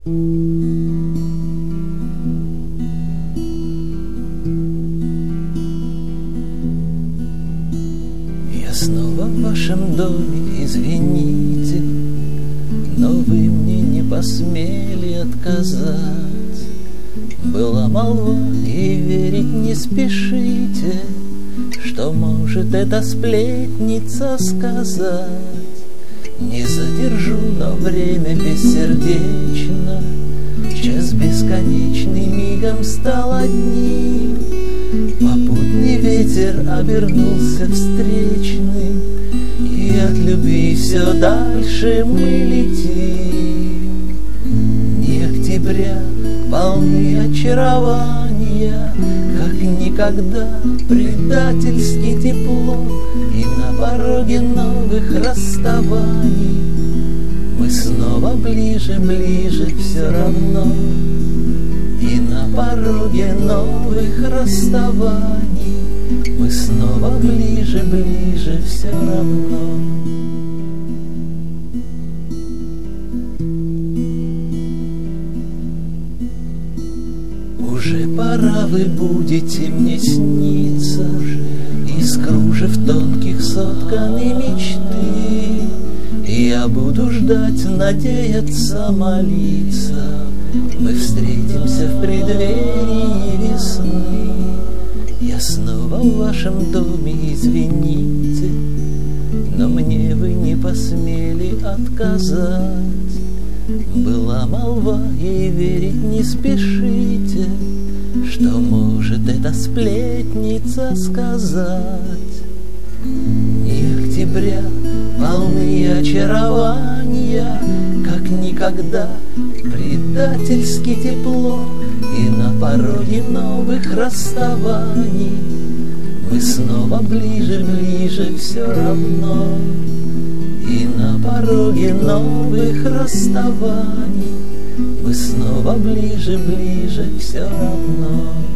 Я снова в вашем доме, извините, но вы мне не посмели отказать. Была молва, и верить не спешите, что может эта сплетница сказать. Не задержу, но время бессердечно, час бесконечный мигом стал одним. Попутный ветер обернулся встречным, и от любви все дальше мы летим. Дни октября полны очарования, как никогда предательски тепло, и на пороге новых расставаний мы снова ближе, ближе все равно. И на пороге новых расставаний мы снова ближе, ближе все равно. Уже пора, вы будете мне сниться, из кружев тонких сотканы мечты. И я буду ждать, надеяться, молиться, мы встретимся в преддверии весны. Я снова в вашем доме, извините, но мне вы не посмели отказать. Была молва, и верить не спешите, что может эта сплетница сказать. Дни октября полны очарования, как никогда предательски тепло, и на пороге новых расставаний мы снова ближе, ближе все равно. И на пороге новых расставаний мы снова ближе, ближе все равно.